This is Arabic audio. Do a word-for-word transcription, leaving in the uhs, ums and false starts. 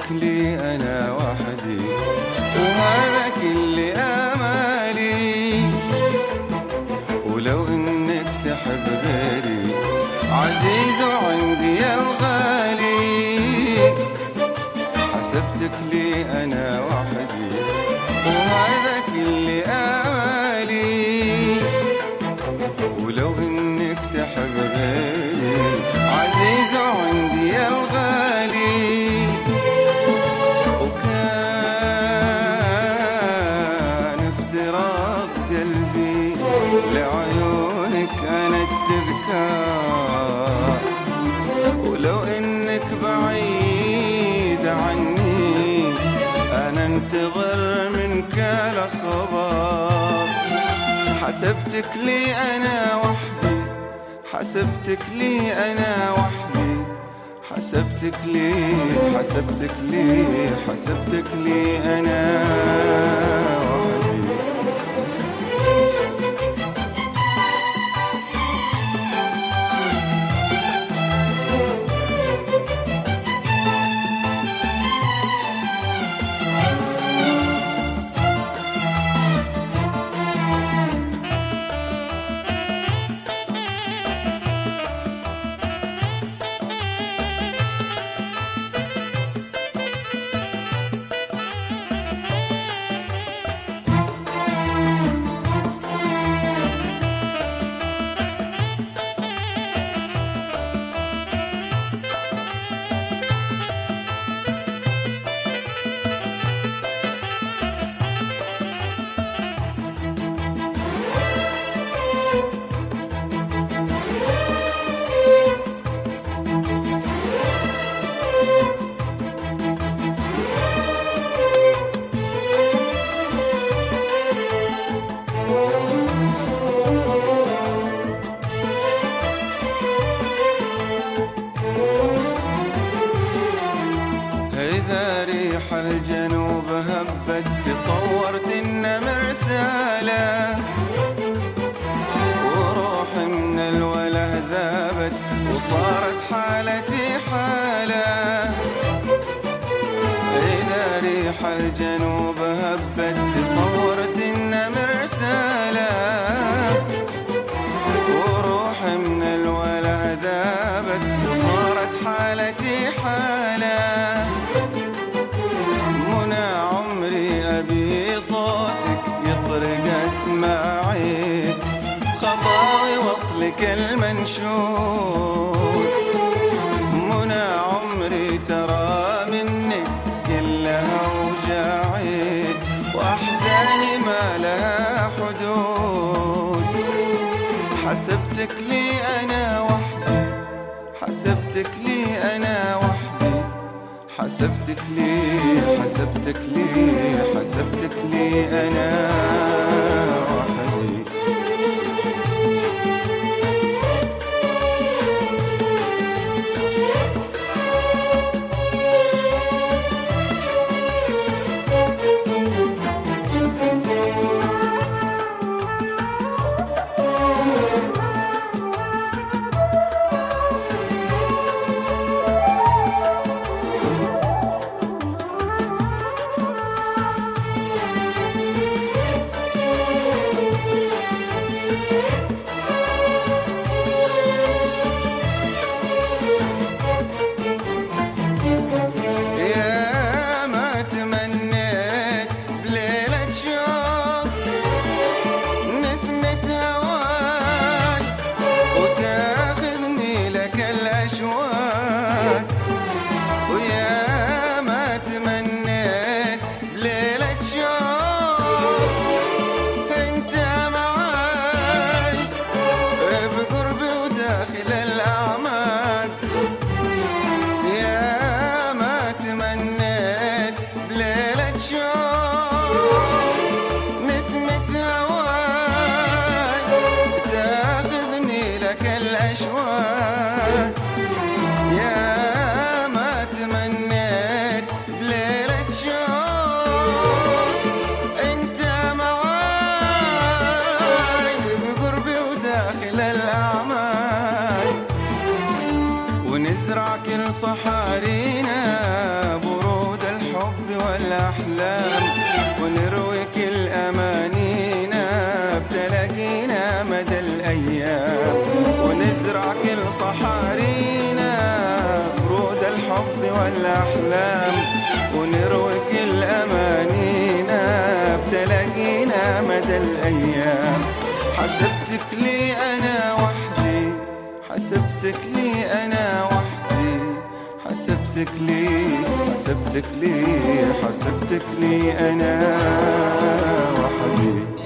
لي أنا وحدي، وهذا كل آمالي. ولو إنك تحب غيري عزيز عندي يا الغالي، حسبتك لي أنا وحدي وهذا كل آمالي. ولو إنك تحب غيري عزيز عندي يا الغالي. وكان افتراق قلبي لعيونك أنا التذكار، ولو إنك بعيد عني أنا انتظر منك الأخبار. حسبتك لي أنا وحدي، حسبتك لي أنا وحدي، حسبتك لي حسبتك لي حسبتك لي أنا وحدي. إذا ريح الجنوب هبت تصورت إن مرسالة، وروحي من الوله ذابت وصارت حالتي حالة. إذا ريح الجنوب هبت تصورت إن مرسالة، وروحي من الوله ذابت وصارت حالتي حالة. أبي صوتك يطرق أسماعي، خطاوي وصلك المنشود. منى عمري ترى منك كلها وجاعي، وأحزاني ما لها حدود. حسبتك لي أنا وحدي، حسبتك لي أنا وحدي، حسبتك لي حسبتك لي حسبتك لي أنا وحدي. ويا ما تمنيت بليلة شوق انت معاي بقربي وداخل الأعماق. يا ما تمنيت بليلة شوق نسمة هواي تاخذني لك الأشواق. يا ما تمنيت بليلة شوق انت معاي بقربي وداخل الأعماق. ونزرع كل صحارينا برود الأحلام ونروي كل أمانينا بتلاقينا مدى الأيام. حسبتك لي أنا وحدي، حسبتك لي أنا وحدي، حسبتك لي حسبتك لي حسبتك لي أنا وحدي.